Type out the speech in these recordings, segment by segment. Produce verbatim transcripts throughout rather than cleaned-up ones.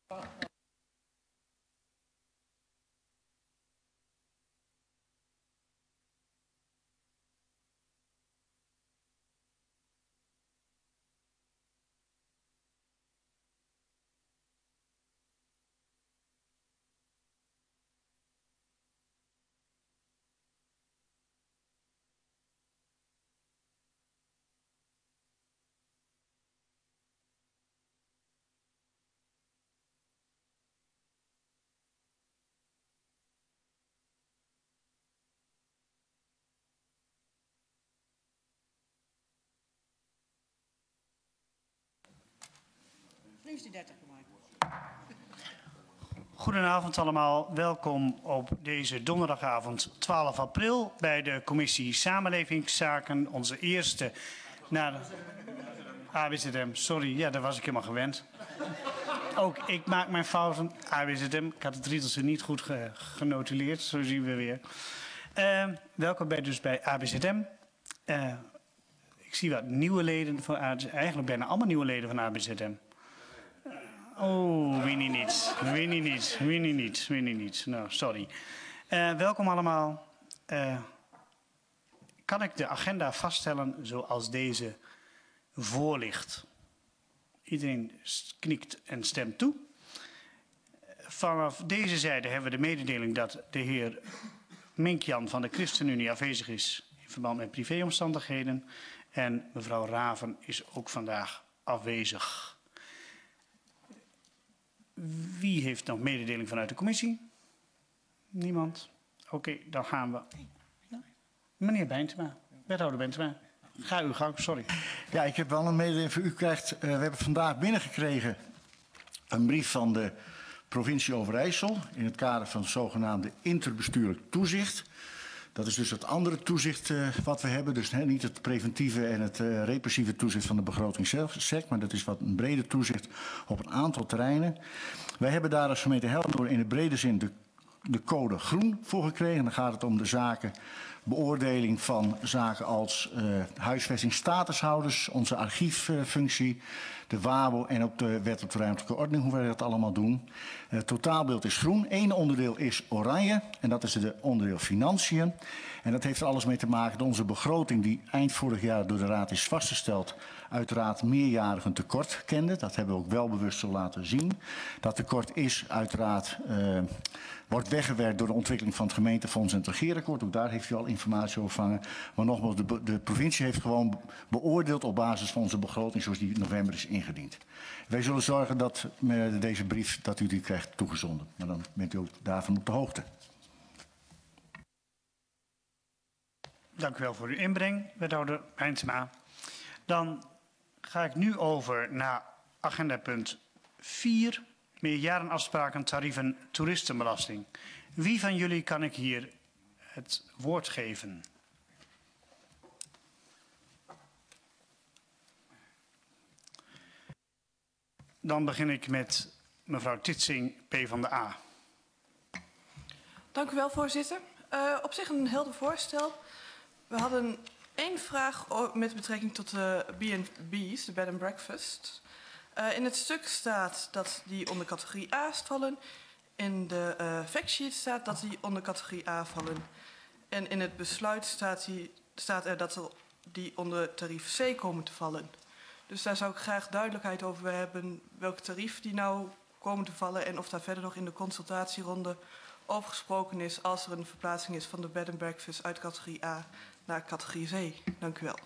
Goedenavond allemaal, welkom op deze donderdagavond twaalf april bij de commissie Samenlevingszaken. Onze eerste naar de A B Z M, sorry, ja, daar was ik helemaal gewend. Ook ik maak mijn fouten, A B Z M, ik had het riedeltje niet goed ge genotuleerd, zo zien we weer. Uh, welkom bij, dus bij A B Z M. Uh, ik zie wat nieuwe leden van A B Z M, eigenlijk bijna allemaal nieuwe leden van A B Z M. Oh, Winnie niet, Winnie niet, Winnie niet, Winnie niet. Nou, sorry. Uh, welkom allemaal. Uh, kan ik de agenda vaststellen zoals deze voor ligt? Iedereen knikt en stemt toe. Vanaf deze zijde hebben we de mededeling dat de heer Minkjan van de ChristenUnie afwezig is in verband met privéomstandigheden. En mevrouw Raven is ook vandaag afwezig. Wie heeft nog mededeling vanuit de commissie? Niemand? Oké, okay, dan gaan we. Meneer Bijntema, wethouder Bijntema. Ga uw gang, sorry. Ja, ik heb wel een mededeling voor u krijgt. Uh, we hebben vandaag binnengekregen een brief van de provincie Overijssel in het kader van het zogenaamde interbestuurlijk toezicht. Dat is dus het andere toezicht uh, wat we hebben. Dus he, niet het preventieve en het uh, repressieve toezicht van de begroting zelf, maar dat is wat een breder toezicht op een aantal terreinen. Wij hebben daar als gemeente Helmond in de brede zin de, de code groen voor gekregen. Dan gaat het om de zaken, beoordeling van zaken als uh, huisvestingstatushouders, onze archieffunctie, de W A B O en ook de wet op de ruimtelijke ordening, hoe wij dat allemaal doen. Het totaalbeeld is groen. Eén onderdeel is oranje en dat is de onderdeel financiën. En dat heeft er alles mee te maken dat onze begroting die eind vorig jaar door de Raad is vastgesteld, uiteraard meerjarig een tekort kende. Dat hebben we ook wel bewust zo laten zien. Dat tekort is uiteraard, uh, wordt weggewerkt door de ontwikkeling van het gemeentefonds en het regeerakkoord. Ook daar heeft u al informatie over vangen. Maar nogmaals, de, de provincie heeft gewoon beoordeeld op basis van onze begroting zoals die in november is ingediend. Wij zullen zorgen dat met deze brief dat u die krijgt toegezonden. Maar dan bent u ook daarvan op de hoogte. Dank u wel voor uw inbreng, wethouder Bijntema. Dan ga ik nu over naar agenda punt vier. Meerjarenafspraken, tarieven, toeristenbelasting. Wie van jullie kan ik hier het woord geven? Dan begin ik met mevrouw Titsing, PvdA. Dank u wel, voorzitter. Uh, op zich een helder voorstel. We hadden één vraag met betrekking tot de B en B's, de bed and breakfast. Uh, in het stuk staat dat die onder categorie A vallen. In de uh, factsheet staat dat die onder categorie A vallen. En in het besluit staat, die, staat er dat die onder tarief C komen te vallen. Dus daar zou ik graag duidelijkheid over hebben welk tarief die nou komen te vallen en of daar verder nog in de consultatieronde over gesproken is als er een verplaatsing is van de bed and breakfast uit categorie A naar categorie C. Dank u wel.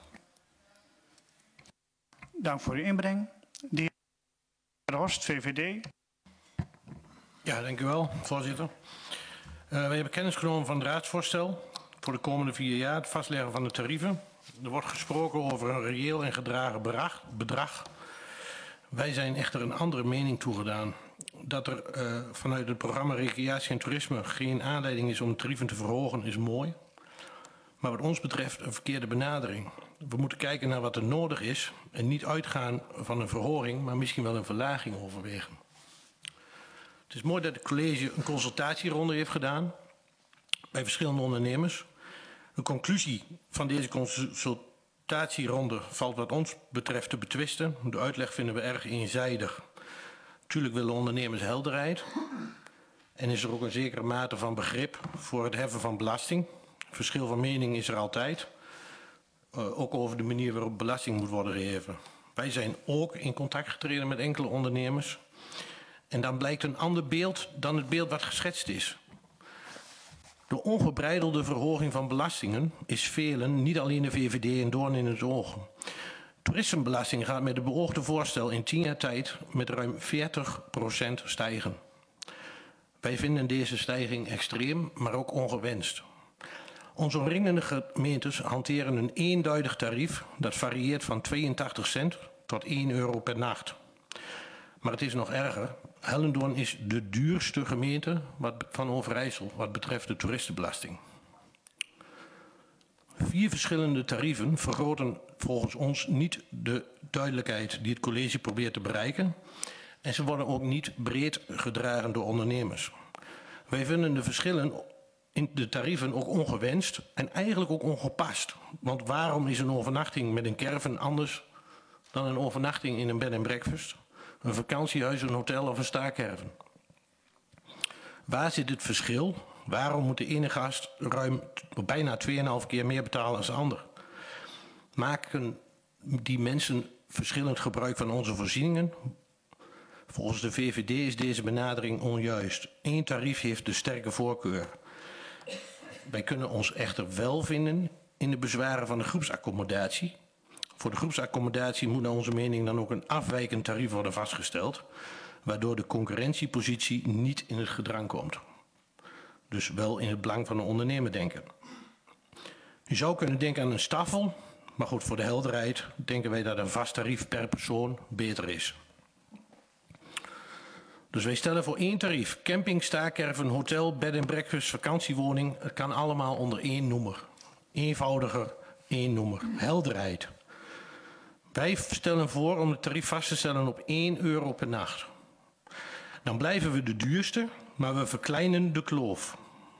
Dank voor uw inbreng. De heer Horst, V V D. Ja, dank u wel, voorzitter. Uh, we hebben kennis genomen van het raadsvoorstel voor de komende vier jaar, het vastleggen van de tarieven. Er wordt gesproken over een reëel en gedragen bedrag. Wij zijn echter een andere mening toegedaan. Dat er uh, vanuit het programma Recreatie en Toerisme geen aanleiding is om de tarieven te verhogen is mooi. Maar wat ons betreft een verkeerde benadering. We moeten kijken naar wat er nodig is en niet uitgaan van een verhoging, maar misschien wel een verlaging overwegen. Het is mooi dat het college een consultatieronde heeft gedaan bij verschillende ondernemers. De conclusie van deze consultatieronde valt wat ons betreft te betwisten. De uitleg vinden we erg eenzijdig. Natuurlijk willen ondernemers helderheid. En is er ook een zekere mate van begrip voor het heffen van belasting. Verschil van mening is er altijd. Uh, ook over de manier waarop belasting moet worden geheven. Wij zijn ook in contact getreden met enkele ondernemers. En dan blijkt een ander beeld dan het beeld wat geschetst is. De ongebreidelde verhoging van belastingen is velen, niet alleen de V V D, een doorn in het oog. Toeristenbelasting gaat met het beoogde voorstel in tien jaar tijd met ruim veertig procent stijgen. Wij vinden deze stijging extreem, maar ook ongewenst. Onze omringende gemeentes hanteren een eenduidig tarief dat varieert van tweeëntachtig cent tot één euro per nacht. Maar het is nog erger. Hellendoorn is de duurste gemeente van Overijssel wat betreft de toeristenbelasting. Vier verschillende tarieven vergroten volgens ons niet de duidelijkheid die het college probeert te bereiken. En ze worden ook niet breed gedragen door ondernemers. Wij vinden de verschillen in de tarieven ook ongewenst en eigenlijk ook ongepast. Want waarom is een overnachting met een caravan anders dan een overnachting in een bed and breakfast, een vakantiehuis, een hotel of een staakerven? Waar zit het verschil? Waarom moet de ene gast ruim bijna twee komma vijf keer meer betalen als de ander? Maken die mensen verschillend gebruik van onze voorzieningen? Volgens de V V D is deze benadering onjuist. Eén tarief heeft de sterke voorkeur. Wij kunnen ons echter wel vinden in de bezwaren van de groepsaccommodatie. Voor de groepsaccommodatie moet naar onze mening dan ook een afwijkend tarief worden vastgesteld, waardoor de concurrentiepositie niet in het gedrang komt. Dus wel in het belang van de ondernemer denken. Je zou kunnen denken aan een staffel, maar goed, voor de helderheid denken wij dat een vast tarief per persoon beter is. Dus wij stellen voor één tarief. Camping, staakerven, hotel, bed and breakfast, vakantiewoning. Het kan allemaal onder één noemer. Eenvoudiger, één noemer. Helderheid. Wij stellen voor om het tarief vast te stellen op één euro per nacht. Dan blijven we de duurste, maar we verkleinen de kloof.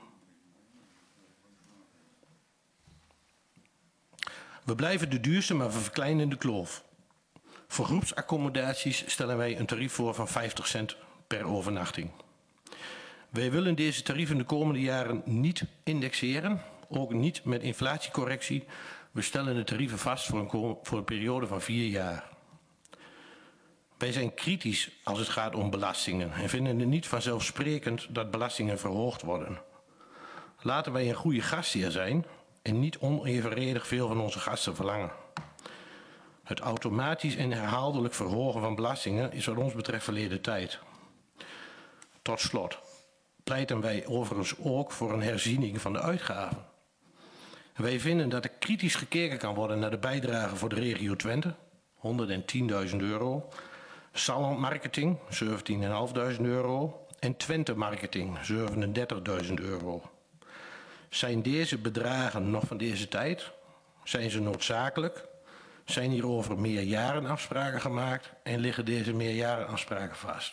We blijven de duurste, maar we verkleinen de kloof. Voor groepsaccommodaties stellen wij een tarief voor van vijftig cent per overnachting. Wij willen deze tarieven de komende jaren niet indexeren, ook niet met inflatiecorrectie. We stellen de tarieven vast voor een, voor een periode van vier jaar. Wij zijn kritisch als het gaat om belastingen en vinden het niet vanzelfsprekend dat belastingen verhoogd worden. Laten wij een goede gastheer zijn en niet onevenredig veel van onze gasten verlangen. Het automatisch en herhaaldelijk verhogen van belastingen is wat ons betreft verleden tijd. Tot slot pleiten wij overigens ook voor een herziening van de uitgaven. Wij vinden dat er kritisch gekeken kan worden naar de bijdrage voor de regio Twente, honderdtienduizend euro, Salland Marketing, zeventienduizend vijfhonderd euro en Twente Marketing, zevenendertigduizend euro. Zijn deze bedragen nog van deze tijd? Zijn ze noodzakelijk? Zijn hierover meerjarenafspraken gemaakt en liggen deze meerjarenafspraken vast?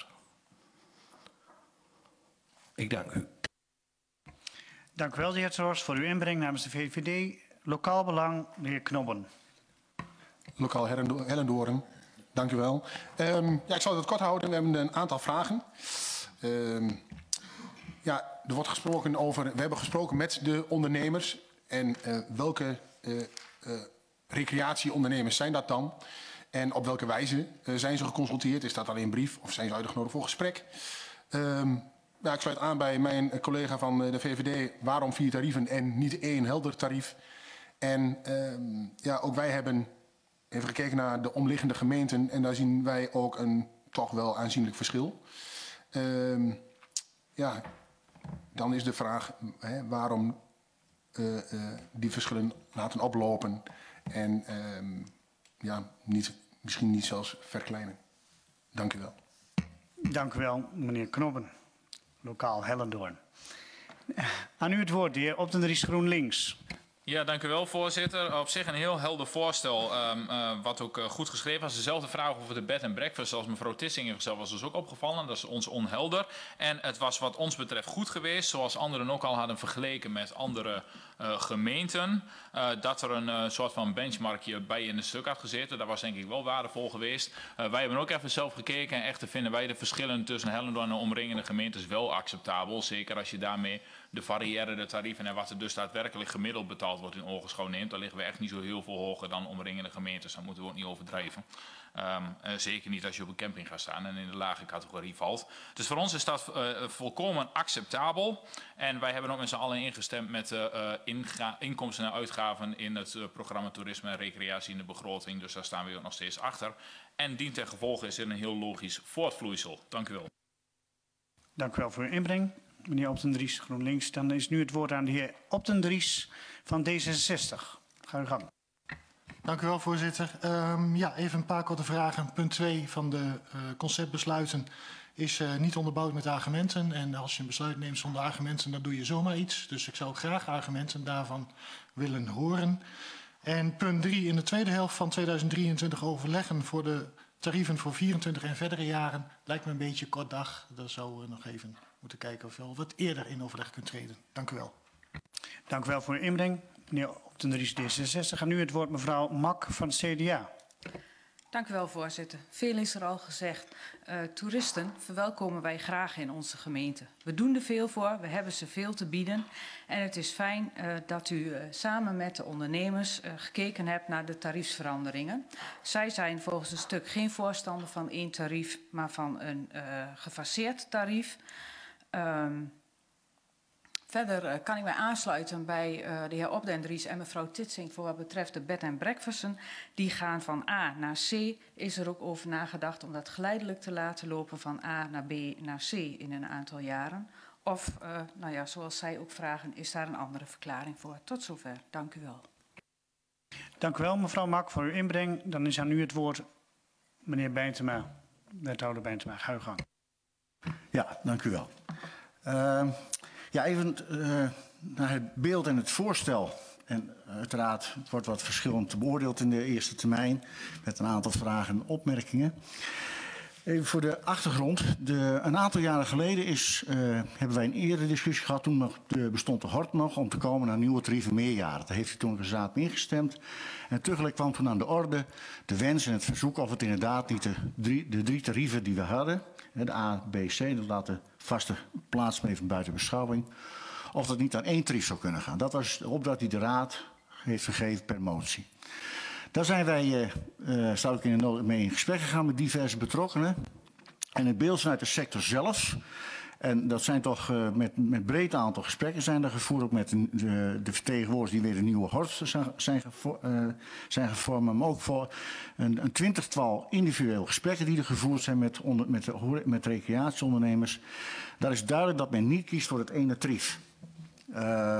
Ik dank u. Dank u wel, de heer Trost, voor uw inbreng namens de V V D. Lokaal Belang, de heer Knobben. Lokaal Hellendoorn, dank u wel. Um, ja, ik zal het kort houden. We hebben een aantal vragen. Um, ja, er wordt gesproken over. We hebben gesproken met de ondernemers. En uh, welke uh, uh, recreatieondernemers zijn dat dan? En op welke wijze uh, zijn ze geconsulteerd? Is dat alleen een brief of zijn ze uitgenodigd voor gesprek? Um, Ja, ik sluit aan bij mijn collega van de V V D. Waarom vier tarieven en niet één helder tarief? En uh, ja, ook wij hebben even gekeken naar de omliggende gemeenten. En daar zien wij ook een toch wel aanzienlijk verschil. Uh, ja, dan is de vraag hè, waarom uh, uh, die verschillen laten oplopen. En uh, ja, niet, misschien niet zelfs verkleinen. Dank u wel. Dank u wel, meneer Knobben. Lokaal Hellendoorn. Aan u het woord, de heer Optenries GroenLinks. Ja, dank u wel, voorzitter. Op zich een heel helder voorstel, um, uh, wat ook uh, goed geschreven was. Dezelfde vraag over de bed and breakfast, zoals mevrouw Tissing heeft gezegd, was dus ook opgevallen. Dat is ons onhelder. En het was wat ons betreft goed geweest, zoals anderen ook al hadden vergeleken met andere uh, gemeenten. Uh, dat er een uh, soort van benchmarkje bij in een stuk had gezeten. Dat was denk ik wel waardevol geweest. Uh, wij hebben ook even zelf gekeken en echt vinden wij de verschillen tussen Hellendoorn en de omringende gemeentes wel acceptabel. Zeker als je daarmee de variëre, de tarieven en wat er dus daadwerkelijk gemiddeld betaald wordt in ogenschouw neemt. Dan liggen we echt niet zo heel veel hoger dan omringende gemeentes. Dat moeten we ook niet overdrijven. Um, uh, zeker niet als je op een camping gaat staan en in de lage categorie valt. Dus voor ons is dat uh, volkomen acceptabel. En wij hebben ook met z'n allen ingestemd met uh, uh, inkomsten en uitgaven in het uh, programma Toerisme en Recreatie in de begroting. Dus daar staan we ook nog steeds achter. En dien ten gevolge is dit een heel logisch voortvloeisel. Dank u wel. Dank u wel voor uw inbreng. Meneer Optendries, GroenLinks. Dan is nu het woord aan de heer Optendries van D zesenzestig. Ga uw gang. Dank u wel, voorzitter. Um, ja, even een paar korte vragen. Punt twee van de uh, conceptbesluiten is uh, niet onderbouwd met argumenten. En als je een besluit neemt zonder argumenten, dan doe je zomaar iets. Dus ik zou graag argumenten daarvan willen horen. En punt drie, in de tweede helft van tweeduizend drieëntwintig overleggen voor de tarieven voor vierentwintig en verdere jaren. Lijkt me een beetje kort dag. Daar zouden we nog even moeten kijken of we wat eerder in overleg kunt treden. Dank u wel. Dank u wel voor uw inbreng. Meneer Optendries, D zesenzestig. En nu het woord mevrouw Mak van het C D A. Dank u wel, voorzitter. Veel is er al gezegd. Uh, toeristen verwelkomen wij graag in onze gemeente. We doen er veel voor, we hebben ze veel te bieden. En het is fijn uh, dat u uh, samen met de ondernemers uh, gekeken hebt naar de tariefsveranderingen. Zij zijn volgens het stuk geen voorstander van één tarief, maar van een uh, gefaseerd tarief. Um, Verder uh, kan ik mij aansluiten bij uh, de heer Optendries en mevrouw Titsing voor wat betreft de bed en breakfasten. Die gaan van A naar C. Is er ook over nagedacht om dat geleidelijk te laten lopen van A naar B naar C in een aantal jaren? Of, uh, nou ja, zoals zij ook vragen, is daar een andere verklaring voor? Tot zover. Dank u wel. Dank u wel, mevrouw Mak, voor uw inbreng. Dan is aan u het woord, meneer Bijntema, wethouder Bijntema. Ga uw gang. Ja, dank u wel. Uh, Ja, even uh, naar het beeld en het voorstel. En uiteraard, het wordt wat verschillend beoordeeld in de eerste termijn. Met een aantal vragen en opmerkingen. Even voor de achtergrond. De, een aantal jaren geleden is, uh, hebben wij een eerdere discussie gehad. Toen nog de, bestond de hort nog om te komen naar nieuwe tarieven meerjaren. Daar heeft u toen de raad mee ingestemd. En tegelijk kwam toen aan de orde de wens en het verzoek of het inderdaad niet de drie, de drie tarieven die we hadden. De A, B, C, dat laat de vaste plaats even buiten beschouwing. Of dat niet aan één tarief zou kunnen gaan. Dat was de opdracht die de raad heeft gegeven per motie. Daar zijn wij, uh, uh, zou ik in de nood mee in gesprek gegaan met diverse betrokkenen. En het beeld vanuit de sector zelf. En dat zijn toch uh, met, met breed aantal gesprekken zijn er gevoerd. Ook met de, de, de vertegenwoordigers die weer de nieuwe hort zijn, zijn, gevo, uh, zijn gevormd. Maar ook voor een, een twintigtal individuele gesprekken die er gevoerd zijn met, onder, met, de, met recreatieondernemers. Daar is duidelijk dat men niet kiest voor het ene tarief. Uh,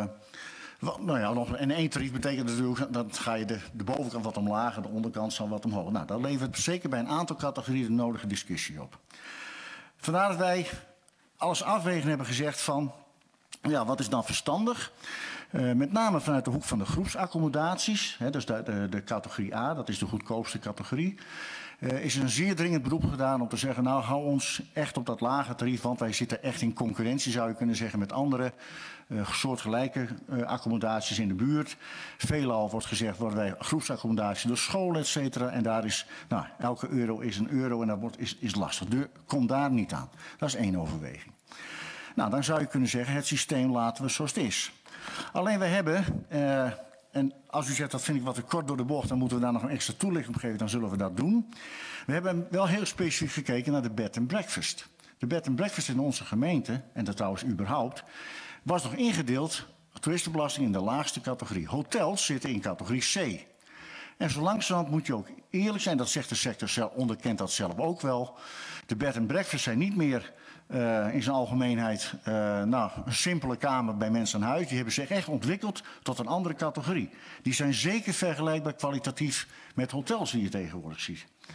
Nou ja, nog, en één tarief betekent natuurlijk, dan ga je de, de bovenkant wat omlaag en de onderkant zal wat omhoog. Nou, dat levert zeker bij een aantal categorieën de nodige discussie op. Vandaar dat wij alles afwegen hebben gezegd van, ja, wat is dan verstandig? Uh, met name vanuit de hoek van de groepsaccommodaties, hè, dus de, de, de categorie A, dat is de goedkoopste categorie. Uh, is er een zeer dringend beroep gedaan om te zeggen, nou hou ons echt op dat lage tarief, want wij zitten echt in concurrentie, zou je kunnen zeggen, met andere uh, soortgelijke uh, accommodaties in de buurt. Veelal wordt gezegd, worden wij groepsaccommodatie door scholen, et cetera. En daar is, nou, elke euro is een euro en dat wordt, is, is lastig. Dus kom daar niet aan. Dat is één overweging. Nou, dan zou je kunnen zeggen, het systeem laten we zoals het is. Alleen we hebben... Uh, En als u zegt, dat vind ik wat te kort door de bocht, dan moeten we daar nog een extra toelichting op geven, dan zullen we dat doen. We hebben wel heel specifiek gekeken naar de bed and breakfast. De bed and breakfast in onze gemeente, en dat trouwens überhaupt, was nog ingedeeld, toeristenbelasting in de laagste categorie. Hotels zitten in categorie C. En zo langzamerhand moet je ook eerlijk zijn, dat zegt de sector zelf, onderkent dat zelf ook wel. De bed and breakfast zijn niet meer uh, in zijn algemeenheid uh, nou, een simpele kamer bij mensen aan huis. Die hebben zich echt ontwikkeld tot een andere categorie. Die zijn zeker vergelijkbaar kwalitatief met hotels die je tegenwoordig ziet.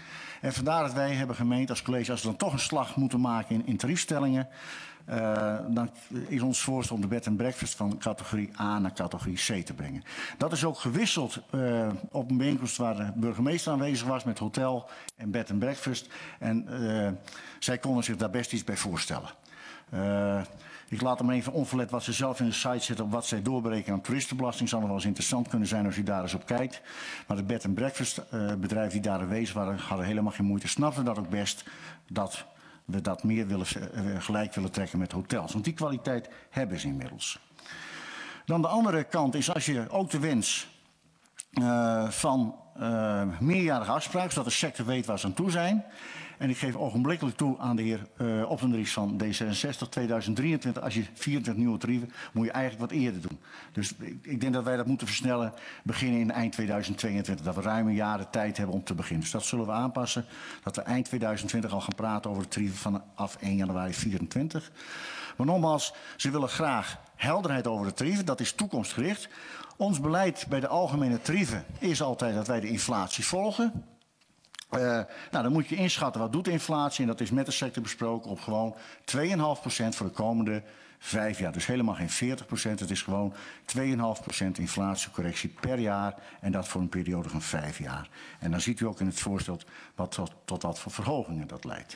En vandaar dat wij hebben gemeend als college, als we dan toch een slag moeten maken in, in tariefstellingen, uh, dan is ons voorstel om de bed and breakfast van categorie A naar categorie C te brengen. Dat is ook gewisseld uh, op een bijeenkomst waar de burgemeester aanwezig was met hotel en bed and breakfast. En uh, zij konden zich daar best iets bij voorstellen. Uh, ik laat hem even onverlet wat ze zelf in de site zetten op wat zij doorberekenen aan toeristenbelasting. Zal nog wel eens interessant kunnen zijn als u daar eens op kijkt. Maar de bed and breakfast uh, bedrijven die daar aanwezig waren, hadden helemaal geen moeite. Snapten dat ook best dat we dat meer willen, uh, gelijk willen trekken met hotels. Want die kwaliteit hebben ze inmiddels. Dan de andere kant is als je ook de wens uh, van uh, meerjarige afspraken, zodat de sector weet waar ze aan toe zijn. En ik geef ogenblikkelijk toe aan de heer uh, Optendries van D zesenzestig, tweeduizend drieëntwintig. Als je vierentwintig nieuwe tarieven, moet je eigenlijk wat eerder doen. Dus ik, ik denk dat wij dat moeten versnellen, beginnen in eind tweeduizend tweeëntwintig. Dat we ruim een jaar de tijd hebben om te beginnen. Dus dat zullen we aanpassen. Dat we eind tweeduizend twintig al gaan praten over de tarieven vanaf één januari vierentwintig. Maar nogmaals, ze willen graag helderheid over de tarieven. Dat is toekomstgericht. Ons beleid bij de algemene tarieven is altijd dat wij de inflatie volgen. Uh, nou, dan moet je inschatten wat doet de inflatie. En dat is met de sector besproken op gewoon twee komma vijf procent voor de komende vijf jaar. Dus helemaal geen veertig procent. Het is gewoon twee komma vijf procent inflatiecorrectie per jaar. En dat voor een periode van vijf jaar. En dan ziet u ook in het voorstel wat tot, tot wat voor verhogingen dat leidt.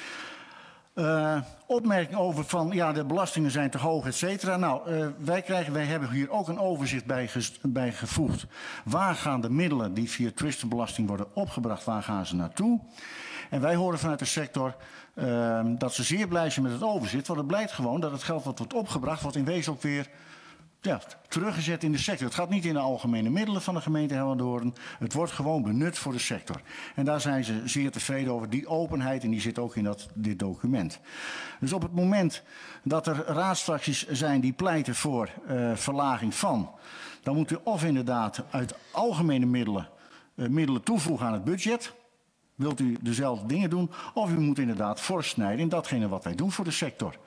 Uh, opmerking over van ja, de belastingen zijn te hoog, et cetera. Nou, uh, wij, krijgen, wij hebben hier ook een overzicht bij, ges, bij gevoegd. Waar gaan de middelen die via toeristenbelasting worden opgebracht, waar gaan ze naartoe? En wij horen vanuit de sector uh, dat ze zeer blij zijn met het overzicht. Want het blijkt gewoon dat het geld wat wordt opgebracht, wordt in wezen ook weer ja, teruggezet in de sector. Het gaat niet in de algemene middelen van de gemeente Hellendoorn. Het wordt gewoon benut voor de sector. En daar zijn ze zeer tevreden over. Die openheid, en die zit ook in dat, dit document. Dus op het moment dat er raadsfracties zijn die pleiten voor uh, verlaging van, dan moet u of inderdaad uit algemene middelen uh, middelen toevoegen aan het budget. Wilt u dezelfde dingen doen, of u moet inderdaad fors snijden in datgene wat wij doen voor de sector.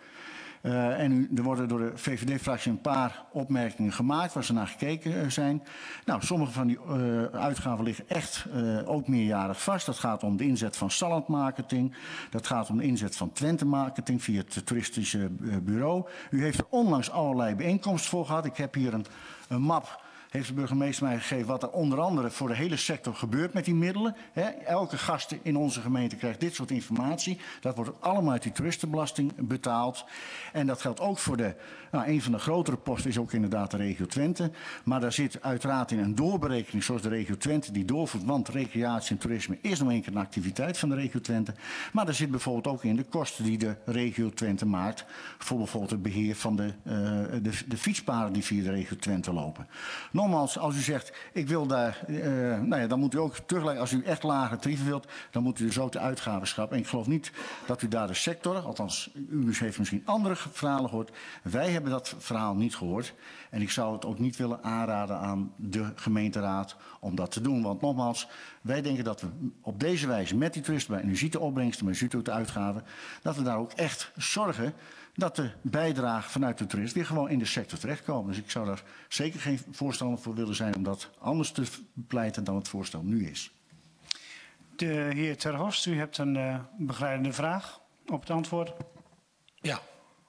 Uh, en u, er worden door de V V D-fractie een paar opmerkingen gemaakt waar ze naar gekeken uh, zijn. Nou, sommige van die uh, uitgaven liggen echt uh, ook meerjarig vast. Dat gaat om de inzet van Salland Marketing. Dat gaat om de inzet van Twente Marketing via het toeristische uh, bureau. U heeft er onlangs allerlei bijeenkomsten voor gehad. Ik heb hier een, een map. Heeft de burgemeester mij gegeven wat er onder andere voor de hele sector gebeurt met die middelen. He, elke gast in onze gemeente krijgt dit soort informatie. Dat wordt allemaal uit die toeristenbelasting betaald. En dat geldt ook voor de, nou, een van de grotere posten is ook inderdaad de regio Twente. Maar daar zit uiteraard in een doorberekening zoals de regio Twente die doorvoert. Want recreatie en toerisme is nog een keer een activiteit van de regio Twente. Maar daar zit bijvoorbeeld ook in de kosten die de regio Twente maakt. Voor bijvoorbeeld het beheer van de, uh, de, de fietspaden die via de regio Twente lopen. Nogmaals, als u zegt, ik wil daar, uh, nou ja, dan moet u ook terugleggen, als u echt lage tarieven wilt, dan moet u dus ook de uitgaven schrappen. En ik geloof niet dat u daar de sector, althans, u heeft misschien andere verhalen gehoord. Wij hebben dat verhaal niet gehoord. En ik zou het ook niet willen aanraden aan de gemeenteraad om dat te doen. Want nogmaals, wij denken dat we op deze wijze met die toeristen, en u ziet de opbrengsten, maar u ziet ook de uitgaven, dat we daar ook echt zorgen dat de bijdrage vanuit de toerist weer gewoon in de sector terechtkomen. Dus ik zou daar zeker geen voorstander voor willen zijn om dat anders te pleiten dan het voorstel nu is. De heer Ter Horst, u hebt een uh, begeleidende vraag op het antwoord. Ja.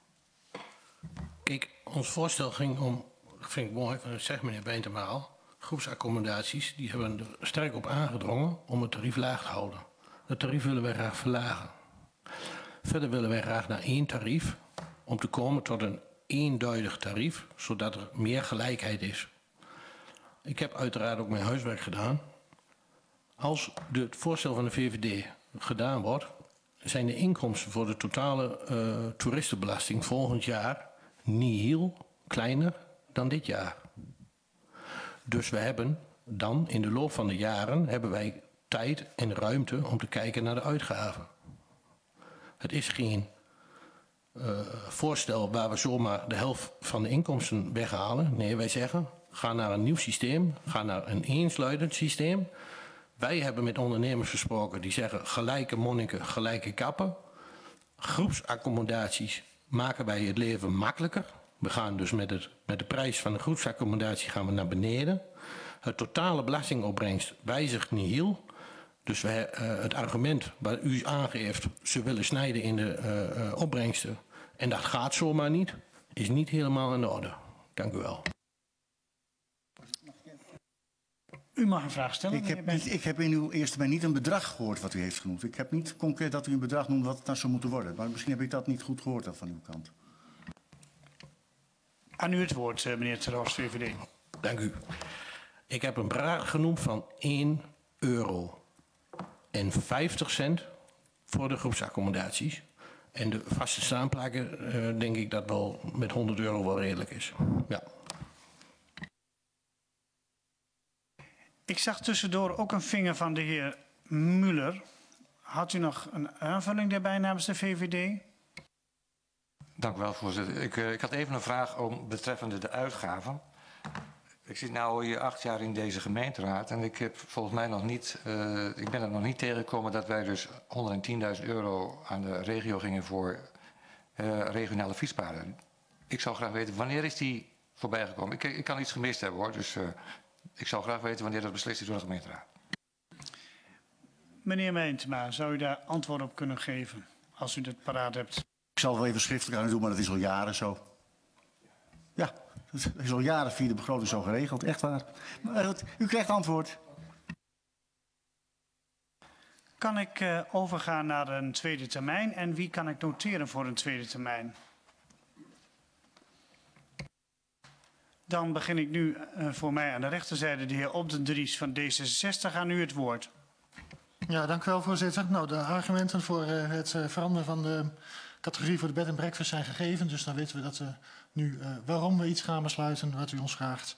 Kijk, ons voorstel ging om, vind ik mooi, dat zegt meneer Beentemaal, groepsaccommodaties, die hebben er sterk op aangedrongen om het tarief laag te houden. Het tarief willen wij graag verlagen. Verder willen wij graag naar één tarief om te komen tot een eenduidig tarief, zodat er meer gelijkheid is. Ik heb uiteraard ook mijn huiswerk gedaan. Als de, het voorstel van de V V D gedaan wordt, zijn de inkomsten voor de totale uh, toeristenbelasting volgend jaar niet heel kleiner dan dit jaar. Dus we hebben dan in de loop van de jaren hebben wij tijd en ruimte om te kijken naar de uitgaven. Het is geen uh, voorstel waar we zomaar de helft van de inkomsten weghalen. Nee, wij zeggen, ga naar een nieuw systeem, ga naar een eensluitend systeem. Wij hebben met ondernemers gesproken die zeggen gelijke monniken, gelijke kappen. Groepsaccommodaties maken wij het leven makkelijker. We gaan dus met, het, met de prijs van de groepsaccommodatie gaan we naar beneden. Het totale belastingopbrengst wijzigt niet heel. Dus wij, uh, het argument wat u aangeeft, ze willen snijden in de uh, uh, opbrengsten, en dat gaat zomaar niet, is niet helemaal in orde. Dank u wel. U mag een vraag stellen. Ik heb, niet, ik heb in uw eerste termijn niet een bedrag gehoord wat u heeft genoemd. Ik heb niet concreet dat u een bedrag noemt wat het dan zou moeten worden. Maar misschien heb ik dat niet goed gehoord van uw kant. Aan u het woord, meneer Ter Horst, V V D. Dank u. Ik heb een bedrag genoemd van één euro en vijftig cent voor de groepsaccommodaties. En de vaste staanplakken, uh, denk ik dat wel met honderd euro wel redelijk is. Ja. Ik zag tussendoor ook een vinger van de heer Muller. Had u nog een aanvulling daarbij namens de V V D? Dank u wel, voorzitter. Ik, uh, ik had even een vraag om, betreffende de uitgaven. Ik zit nu hier acht jaar in deze gemeenteraad en ik heb volgens mij nog niet, uh, ik ben er nog niet tegengekomen dat wij dus honderdtienduizend euro aan de regio gingen voor uh, regionale fietspaden. Ik zou graag weten, wanneer is die voorbij gekomen? Ik, ik kan iets gemist hebben hoor, dus uh, ik zou graag weten wanneer dat beslist is door de gemeenteraad. Meneer Meentema, zou u daar antwoord op kunnen geven, als u dat paraat hebt? Ik zal het wel even schriftelijk aan u doen, maar dat is al jaren zo. Ja, dat is al jaren via de begroting zo geregeld, echt waar. Maar goed, u krijgt antwoord. Kan ik uh, overgaan naar een tweede termijn en wie kan ik noteren voor een tweede termijn? Dan begin ik nu uh, voor mij aan de rechterzijde, de heer Op den Dries van D zesenzestig, aan u het woord. Ja, dank u wel, voorzitter. Nou, de argumenten voor uh, het uh, veranderen van de categorie voor de bed en breakfast zijn gegeven. Dus dan weten we dat we nu uh, waarom we iets gaan besluiten, wat u ons vraagt.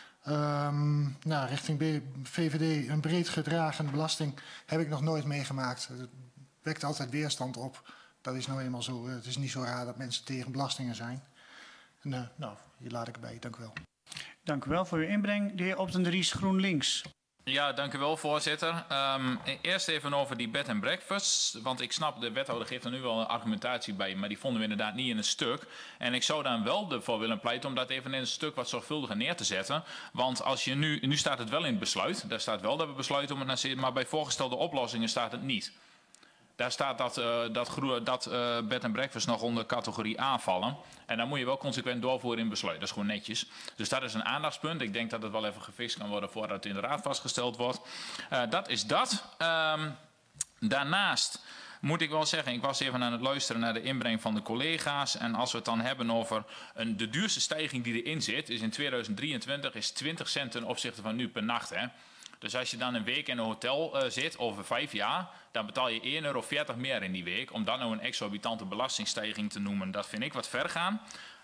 Um, nou, richting B, V V D, een breed gedragen belasting heb ik nog nooit meegemaakt. Het wekt altijd weerstand op. Dat is nou eenmaal zo. Het is niet zo raar dat mensen tegen belastingen zijn. En, uh, nou, hier laat ik erbij. Dank u wel. Dank u wel voor uw inbreng. De heer Op den Dries, GroenLinks. Ja, dank u wel, voorzitter. Um, eerst even over die bed and breakfast. Want ik snap, de wethouder geeft er nu wel een argumentatie bij, maar die vonden we inderdaad niet in het stuk. En ik zou dan wel ervoor willen pleiten om dat even in een stuk wat zorgvuldiger neer te zetten. Want als je nu, nu staat het wel in het besluit. Daar staat wel dat we besluiten om het naar zitten, maar bij voorgestelde oplossingen staat het niet. Daar staat dat, uh, dat, dat uh, bed and breakfast nog onder categorie A vallen. En dan moet je wel consequent doorvoeren in besluit. Dat is gewoon netjes. Dus dat is een aandachtspunt. Ik denk dat het wel even gefixt kan worden voordat het in de raad vastgesteld wordt. Uh, dat is dat. Um, daarnaast moet ik wel zeggen, ik was even aan het luisteren naar de inbreng van de collega's. En als we het dan hebben over een, de duurste stijging die erin zit, is in tweeduizend drieëntwintig is twintig cent ten opzichte van nu per nacht. Hè. Dus als je dan een week in een hotel uh, zit, over vijf jaar, dan betaal je één euro veertig meer in die week. Om dat nou een exorbitante belastingstijging te noemen, dat vind ik wat ver gaan.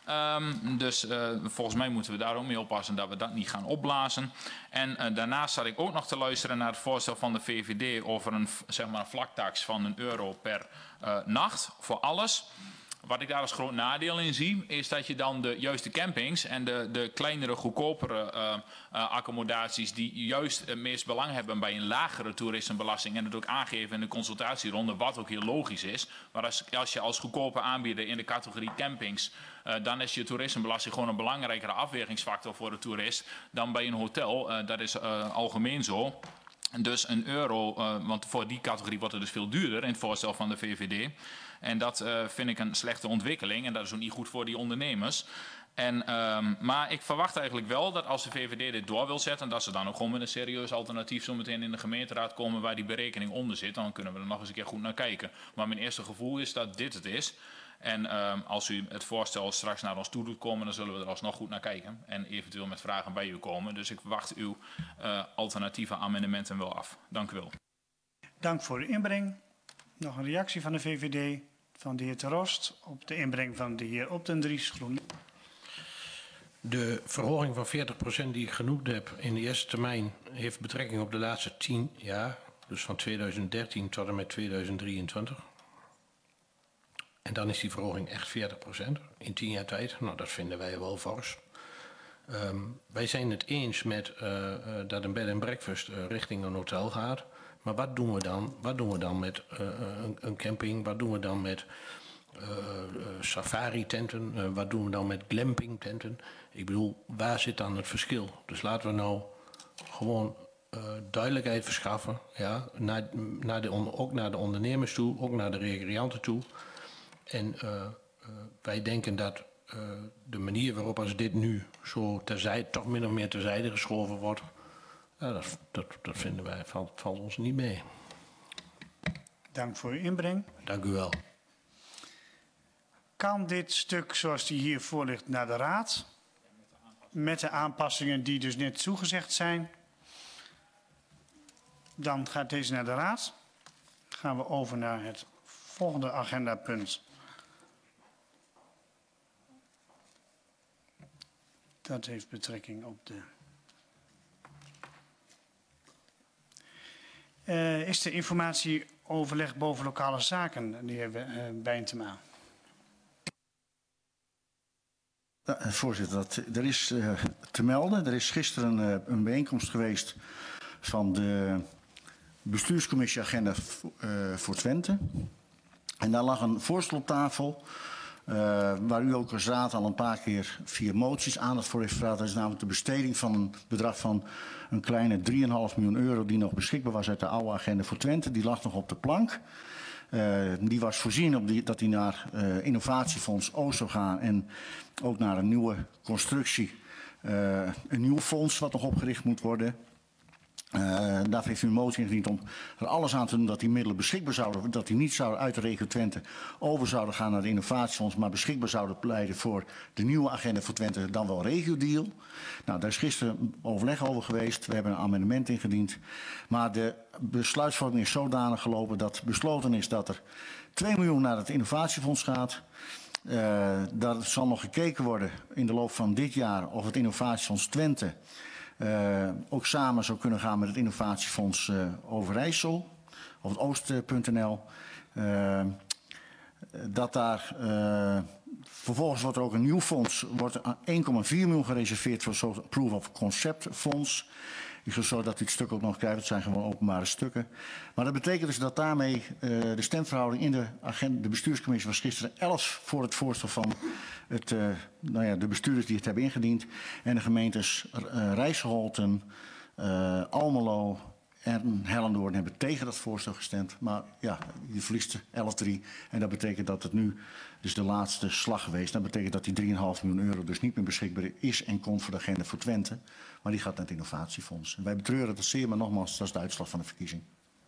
Um, dus uh, volgens mij moeten we daar ook mee oppassen dat we dat niet gaan opblazen. En uh, daarnaast zat ik ook nog te luisteren naar het voorstel van de V V D over een, zeg maar een vlaktax van een euro per uh, nacht voor alles. Wat ik daar als groot nadeel in zie, is dat je dan de juiste campings en de, de kleinere, goedkopere uh, uh, accommodaties die juist het meest belang hebben bij een lagere toeristenbelasting en het ook aangeven in de consultatieronde, wat ook heel logisch is. Maar als, als je als goedkope aanbieder in de categorie campings, uh, dan is je toeristenbelasting gewoon een belangrijkere afwegingsfactor voor de toerist dan bij een hotel. Uh, dat is uh, algemeen zo. Dus een euro, uh, want voor die categorie wordt het dus veel duurder in het voorstel van de V V D. En dat uh, vind ik een slechte ontwikkeling en dat is ook niet goed voor die ondernemers. En, um, maar ik verwacht eigenlijk wel dat als de V V D dit door wil zetten, dat ze dan ook gewoon met een serieus alternatief zo meteen in de gemeenteraad komen waar die berekening onder zit. Dan kunnen we er nog eens een keer goed naar kijken. Maar mijn eerste gevoel is dat dit het is. En um, als u het voorstel straks naar ons toe doet komen, dan zullen we er alsnog goed naar kijken. En eventueel met vragen bij u komen. Dus ik wacht uw uh, alternatieve amendementen wel af. Dank u wel. Dank voor uw inbreng. Nog een reactie van de V V D, van de heer Ter Horst, op de inbreng van de heer Op den Dries, GroenLinks. De verhoging van veertig procent die ik genoemd heb in de eerste termijn heeft betrekking op de laatste tien jaar. Dus van tweeduizend dertien tot en met tweeduizend drieëntwintig. En dan is die verhoging echt veertig procent in tien jaar tijd. Nou, dat vinden wij wel fors. Um, wij zijn het eens met uh, uh, dat een bed and breakfast uh, richting een hotel gaat. Maar wat doen we dan? Wat doen we dan met uh, een, een camping? Wat doen we dan met uh, uh, safari-tenten? Uh, wat doen we dan met glamping-tenten? Ik bedoel, waar zit dan het verschil? Dus laten we nou gewoon uh, duidelijkheid verschaffen. Ja, naar, naar de on, ook naar de ondernemers toe, ook naar de recreanten toe. En uh, uh, wij denken dat uh, de manier waarop als dit nu zo terzijde, toch min of meer terzijde geschoven wordt, ja, dat, dat, dat vinden wij, valt, valt ons niet mee. Dank voor uw inbreng. Dank u wel. Kan dit stuk zoals die hier voor ligt naar de Raad? Met de aanpassingen die dus net toegezegd zijn. Dan gaat deze naar de Raad. Gaan we over naar het volgende agendapunt. Dat heeft betrekking op de... Uh, is de informatieoverleg boven lokale zaken, de heer uh, Bijntema? Uh, voorzitter, dat, er is uh, te melden. Er is gisteren uh, een bijeenkomst geweest van de bestuurscommissie Agenda uh, voor Twente. En daar lag een voorstel op tafel, uh, waar u ook als raad al een paar keer via moties aandacht voor heeft gevraagd. Dat is namelijk de besteding van een bedrag van een kleine drie komma vijf miljoen euro die nog beschikbaar was uit de oude Agenda voor Twente. Die lag nog op de plank. Uh, die was voorzien op die, dat die naar uh, Innovatiefonds O zou gaan en ook naar een nieuwe constructie, uh, een nieuw fonds wat nog opgericht moet worden. Uh, daarvoor heeft u een motie ingediend om er alles aan te doen dat die middelen beschikbaar zouden, dat die niet zouden uit de regio Twente over zouden gaan naar de Innovatiefonds, maar beschikbaar zouden blijven voor de nieuwe Agenda voor Twente, dan wel regio-deal. Nou, daar is gisteren overleg over geweest. We hebben een amendement ingediend. Maar de besluitvorming is zodanig gelopen dat besloten is dat er twee miljoen naar het Innovatiefonds gaat. Uh, daar zal nog gekeken worden in de loop van dit jaar of het Innovatiefonds Twente Uh, ook samen zou kunnen gaan met het Innovatiefonds uh, Overijssel, of het oost punt n l. Uh, dat daar, uh, vervolgens wordt er ook een nieuw fonds, wordt één komma vier miljoen gereserveerd voor zo'n Proof of Concept fonds. Ik zal zorgen dat u het stuk ook nog krijgt, het zijn gewoon openbare stukken. Maar dat betekent dus dat daarmee uh, de stemverhouding in de, agenda, de bestuurscommissie was gisteren elf voor het voorstel van het, uh, nou ja, de bestuurders die het hebben ingediend. En de gemeentes uh, Rijsselholten, uh, Almelo en Hellendoorn hebben tegen dat voorstel gestemd. Maar ja, je verliest elf drie en dat betekent dat het nu dus de laatste slag geweest. Dat betekent dat die drie komma vijf miljoen euro dus niet meer beschikbaar is en komt voor de Agenda voor Twente. Maar die gaat naar het Innovatiefonds. En wij betreuren dat zeer, maar nogmaals, dat is de uitslag van de verkiezing.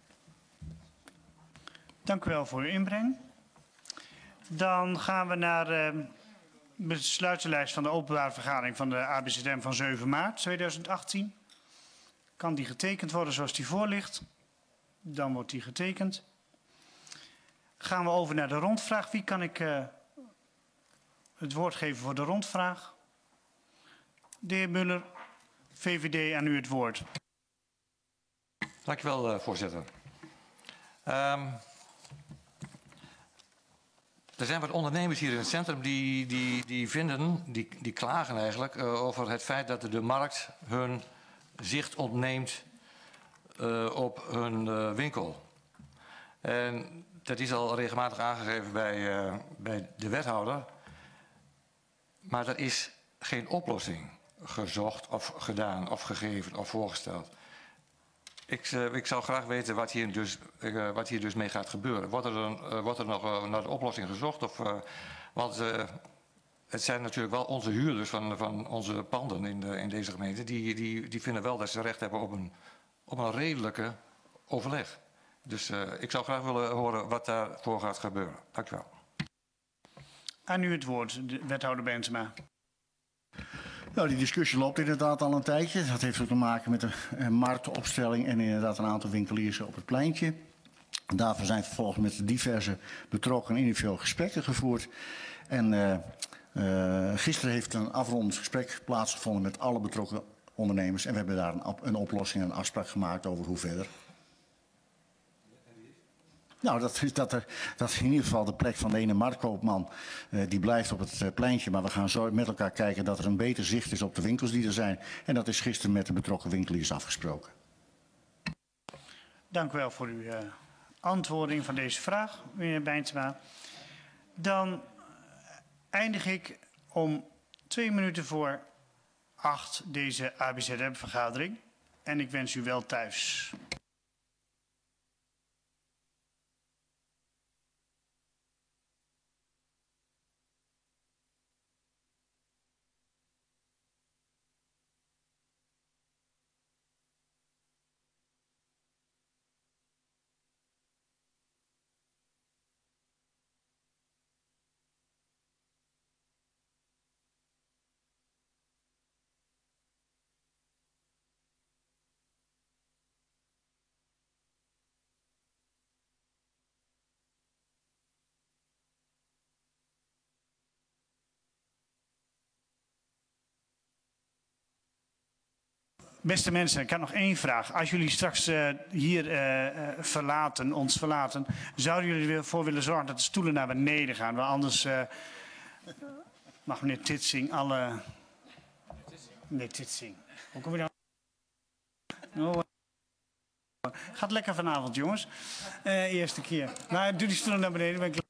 Dank u wel voor uw inbreng. Dan gaan we naar de besluitenlijst van de openbare vergadering van de A B Z M van zeven maart tweeduizend achttien. Kan die getekend worden zoals die voor ligt? Dan wordt die getekend. Gaan we over naar de rondvraag. Wie kan ik uh, het woord geven voor de rondvraag? De heer Muller, V V D, aan u het woord. Dank u wel, uh, voorzitter. Um, er zijn wat ondernemers hier in het centrum die, die, die vinden, die, die klagen eigenlijk uh, over het feit dat de markt hun zicht ontneemt uh, op hun uh, winkel. En dat is al regelmatig aangegeven bij, uh, bij de wethouder. Maar er is geen oplossing gezocht of gedaan of gegeven of voorgesteld. Ik, uh, ik zou graag weten wat hier dus, uh, wat hier dus mee gaat gebeuren. Wordt er, een, uh, wordt er nog uh, naar de oplossing gezocht? Of, uh, want uh, het zijn natuurlijk wel onze huurders van, van onze panden in, de, in deze gemeente. Die, die, die vinden wel dat ze recht hebben op een, op een redelijke overleg. Dus uh, ik zou graag willen horen wat daarvoor gaat gebeuren. Dank u wel. Aan u het woord, de wethouder Bijntema. Nou, die discussie loopt inderdaad al een tijdje. Dat heeft ook te maken met de marktopstelling en inderdaad een aantal winkeliers op het pleintje. Daarvoor zijn vervolgens met de diverse betrokkenen individueel gesprekken gevoerd. En uh, uh, gisteren heeft een afrondend gesprek plaatsgevonden met alle betrokken ondernemers. En we hebben daar een, een oplossing en een afspraak gemaakt over hoe verder. Nou, dat is dat er dat in ieder geval de plek van de ene marktkoopman, uh, die blijft op het uh, pleintje. Maar we gaan zo met elkaar kijken dat er een beter zicht is op de winkels die er zijn. En dat is gisteren met de betrokken winkeliers afgesproken. Dank u wel voor uw uh, antwoording van deze vraag, meneer Bijntema. Dan eindig ik om twee minuten voor acht deze A B Z M-vergadering. en ik wens u wel thuis. Beste mensen, ik had nog één vraag. Als jullie straks uh, hier uh, uh, verlaten, ons verlaten, zouden jullie ervoor willen zorgen dat de stoelen naar beneden gaan? Want anders uh, mag meneer Titsing alle... Meneer Titsing. Hoe kom je dan? Oh, uh... Gaat lekker vanavond, jongens. Uh, eerste keer. Nou, doe die stoelen naar beneden. Ben ik...